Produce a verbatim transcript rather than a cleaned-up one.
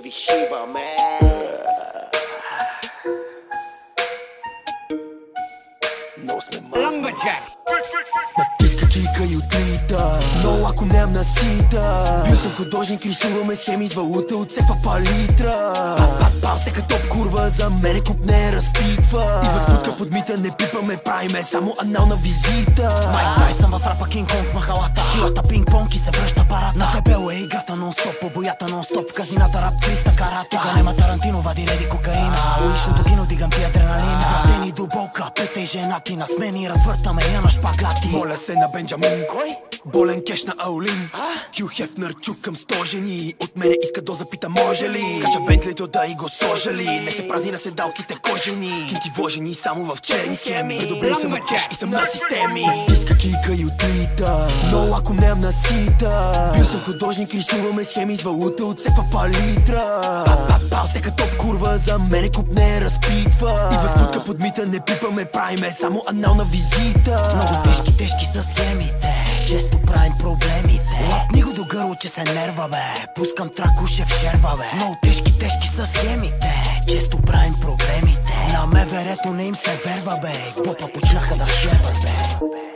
Baby Shiba, man. Много сме мазни. Натиска клика и отлита, но лако ням на сита. Бил съм художник, рисуваме схеми с валута от всеква палитра. Пал се като курва, за мене куп не разпитва. Идва спутка подмита, не пипаме, правиме само анална визита. Майк Тайсън в рапа Кинг Конг махалата. Скилата пинг-понг и се връща парата. На тебело е играта нон-стоп, по боята нон-стоп. В казината рап триста карата. Тука нема Тарантино, вади реди кокаина. Уличното кино, дигам ти адреналин. Златени до болка, пете и женати на смени. Развъртаме я на шпагати. Моля се на Бенджамин. Кой? Болен кеш на Аулин. Хю Хефнер чук към сто жени. От мене иска да запита може ли. Скача в Бентлито да и го сложали. Не се празни на седалките кожени. Кинти вложени само в черни схеми. Придобрил съм от кеш и съм на системи. Иска клика и отлита, но лако ням на сита. Бил съм художник, рисуваме схеми с валута от всеква палитра. Пал се като курва, за мене куп не разпитва. Идва спутка подмита, не пипаме, правиме само анална визита. Много тежки, тежки са схемите. Често правим проблемите. Лапни го до гърло, че се нерва, бе. Пускам трак, уше в шерва, бе. Много тежки, тежки са схемите. Често правим проблемите. На меверето не им се верва, бе. Попа почнаха да шерват, бе.